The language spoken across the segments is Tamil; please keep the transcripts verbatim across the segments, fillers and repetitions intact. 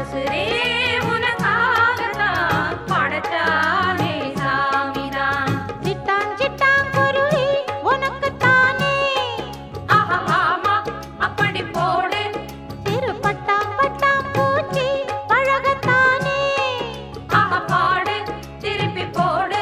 உசுரே உனக்காகத்தான் படைச்சானே சாமிதான். சிட்டான் சிட்டான் குருவி உனக்குத்தானே. ஆஹா ஆமா அப்படி போடு. சிறு பட்டாம் பட்டாம் பூச்சி பழகத்தானே. ஆஹா பாடு திருப்பி போடு.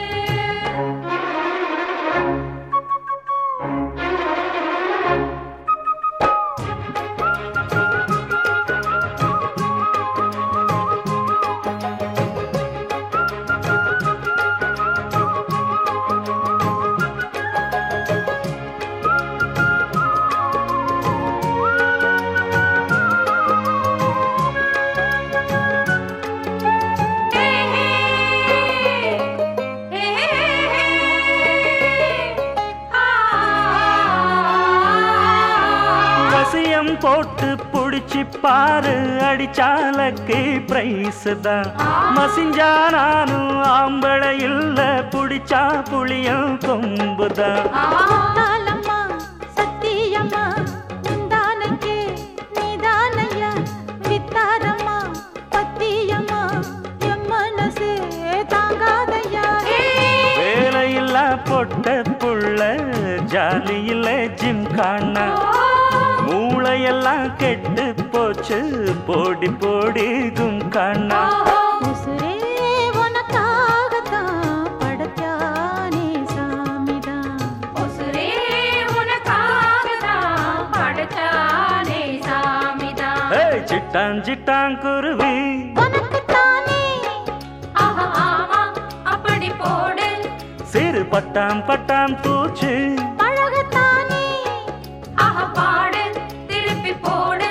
வசியம் போட்டு புடிச்சு பாரு அடிச்சாலக்கு பிரைஸ் தான். மசிஞ்சா நானும் ஆம்பளை இல்ல புடிச்சா புளியும் கொம்புதான். தாளம்மா சத்தியம்மா உந்தானைக்கே நீதானையா. வித்தாரம்மா பத்தியம்மா என் மனசே தாங்காதையா. வேலையில்லா பொட்ட புள்ள ஜாலியில ஜிம் காணா. மூளையெல்லாம் கெட்டு போச்சு போடி போடி கும் காணா. உசுரே உனக்காகத்தான் படைச்சானே சாமிதான். உசுரே உனக்காகத்தான் படைச்சானே சாமிதான். ஏய் சிட்டான் சிட்டான் குருவி உனக்குத்தானே. ஆஹா ஆமா அப்படி போடு. சிறு பட்டாம் பட்டாம் பூச்சி பழகத்தானே. ஆஹா பாடு திருப்பி போடு.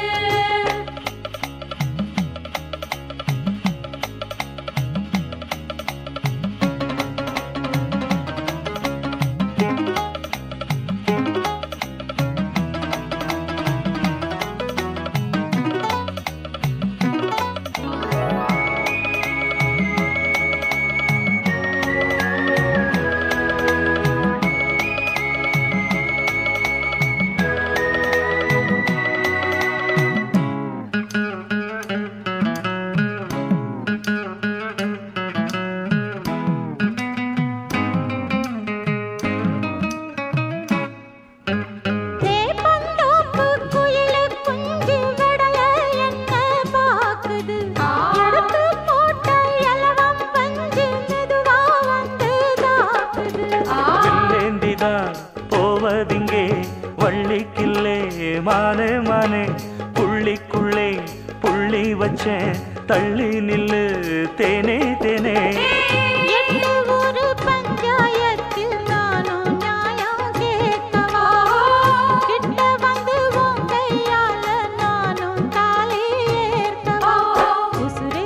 தேப்பந்தோப்பு குயிலு குஞ்சு விடல என்ன பாக்குது. எடுத்து போட்ட இலவம் பஞ்சு மெதுவா வந்து தாக்குது. வெள்ளேந்திதான் போவதிங்கே வள்ளிக்கில்லே மானே மானே. புள்ளிக்குள்ளே புள்ளி வச்சேன் தள்ளி நில்லு தேனே தேனே. எட்டு ஊரு பஞ்சாயத்தில் நானும் நியாயம் கேட்கவா. கிட்ட வந்து உன் கையால நானும் தாலி ஏற்கவா. உசுரே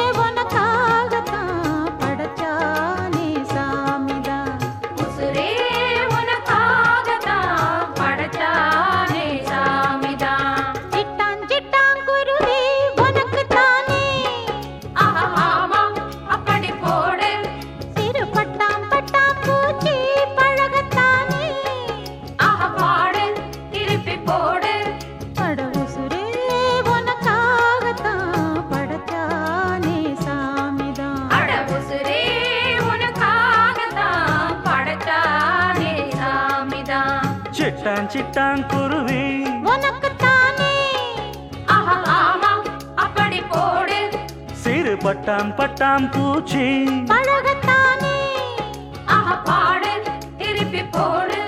உனக்காகத்தான் படைச்சானே சாமிதான். உசுரே உனக்காகத்தான் படைச்சானே சாமிதான். சிட்டான் சிட்டான் குருவி உனக்குத்தானே. ஆஹா ஆமா அப்படி போடு. சிறு பட்டாம் பட்டாம் பூச்சி பழகத்தானே. ஆஹா பாடு திருப்பி போடு. அட உசுரே உனக்காகத்தான் படைச்சானே சாமிதான். அட உசுரே உனக்காகத்தான் படைச்சானே சாமிதான். சிட்டான் சிட்டான் குருவி உனக்குத்தானே. ஆஹா ஆமா அப்படி போடு. சிறு பட்டாம் பட்டாம் பூச்சி பழகத்தானே. ஆஹா பாடு திருப்பி போடு.